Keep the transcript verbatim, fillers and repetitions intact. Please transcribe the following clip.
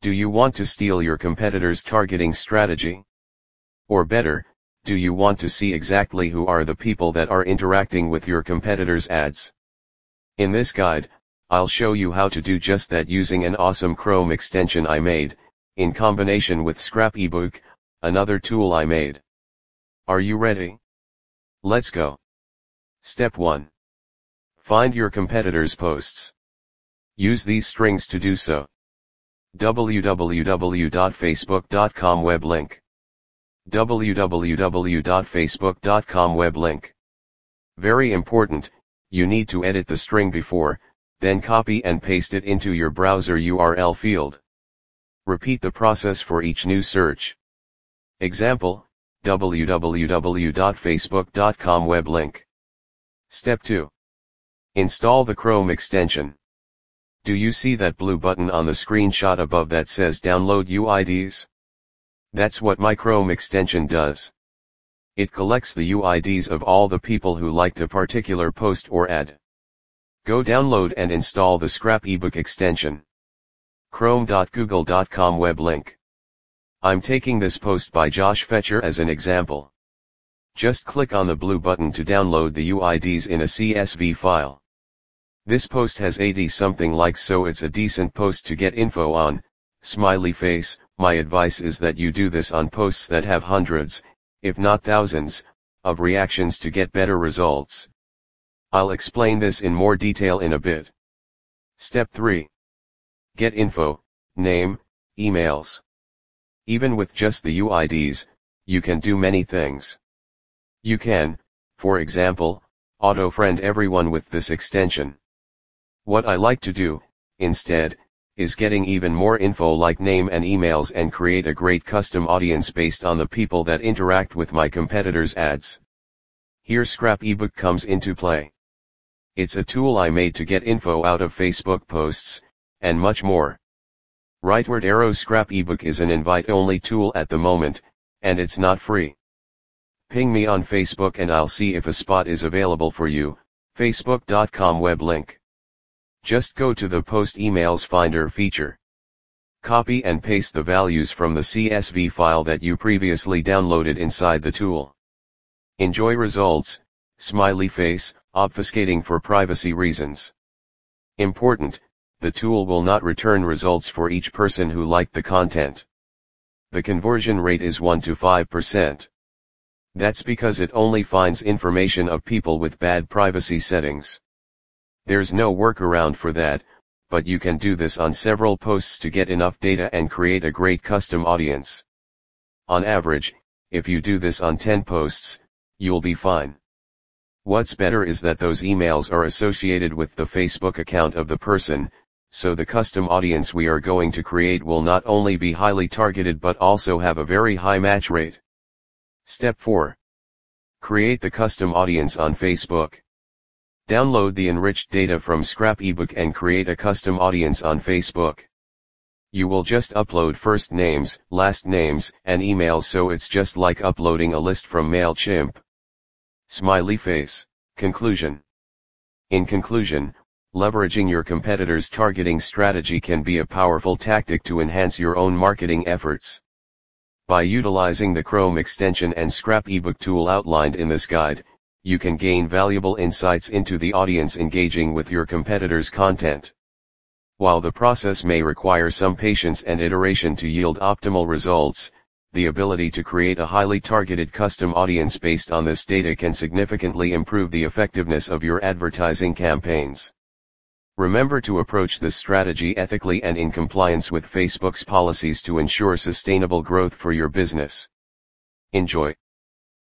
Do you want to steal your competitor's targeting strategy? Or better, do you want to see exactly who are the people that are interacting with your competitor's ads? In this guide, I'll show you how to do just that using an awesome Chrome extension I made, in combination with Scrapebook, another tool I made. Are you ready? Let's go. Step one. Find your competitor's posts. Use these strings to do so. w w w dot facebook dot com web link. w w w dot facebook dot com web link. Very important, you need to edit the string before, then copy and paste it into your browser U R L field. Repeat the process for each new search. Example, w w w dot facebook dot com web link. Step two. Install the Chrome extension. Do you see that blue button on the screenshot above that says Download U I Ds? That's what my Chrome extension does. It collects the U I Ds of all the people who liked a particular post or ad. Go download and install the Scrapebook extension. chrome dot google dot com web link. I'm taking this post by Josh Fetcher as an example. Just click on the blue button to download the U I Ds in a C S V file. This post has eighty something likes, so it's a decent post to get info on. Smiley face. My advice is that you do this on posts that have hundreds, if not thousands, of reactions to get better results. I'll explain this in more detail in a bit. Step three. Get info, name, emails. Even with just the U I Ds, you can do many things. You can, for example, auto-friend everyone with this extension. What I like to do, instead, is getting even more info like name and emails and create a great custom audience based on the people that interact with my competitors' ads. Here Scrapebook comes into play. It's a tool I made to get info out of Facebook posts, and much more. Rightward arrow. Scrapebook is an invite-only tool at the moment, and it's not free. Ping me on Facebook and I'll see if a spot is available for you. facebook dot com web link. Just go to the Post Emails Finder feature. Copy and paste the values from the C S V file that you previously downloaded inside the tool. Enjoy results, smiley face, obfuscating for privacy reasons. Important, the tool will not return results for each person who liked the content. The conversion rate is one to five percent. That's because it only finds information of people with bad privacy settings. There's no workaround for that, but you can do this on several posts to get enough data and create a great custom audience. On average, if you do this on ten posts, you'll be fine. What's better is that those emails are associated with the Facebook account of the person, so the custom audience we are going to create will not only be highly targeted but also have a very high match rate. Step four. Create the custom audience on Facebook. Download the enriched data from Scrapebook and create a custom audience on Facebook. You will just upload first names, last names, and emails, so it's just like uploading a list from MailChimp. Smiley face. Conclusion. In conclusion, leveraging your competitor's targeting strategy can be a powerful tactic to enhance your own marketing efforts. By utilizing the Chrome extension and Scrapebook tool outlined in this guide, you can gain valuable insights into the audience engaging with your competitor's content. While the process may require some patience and iteration to yield optimal results, the ability to create a highly targeted custom audience based on this data can significantly improve the effectiveness of your advertising campaigns. Remember to approach this strategy ethically and in compliance with Facebook's policies to ensure sustainable growth for your business. Enjoy.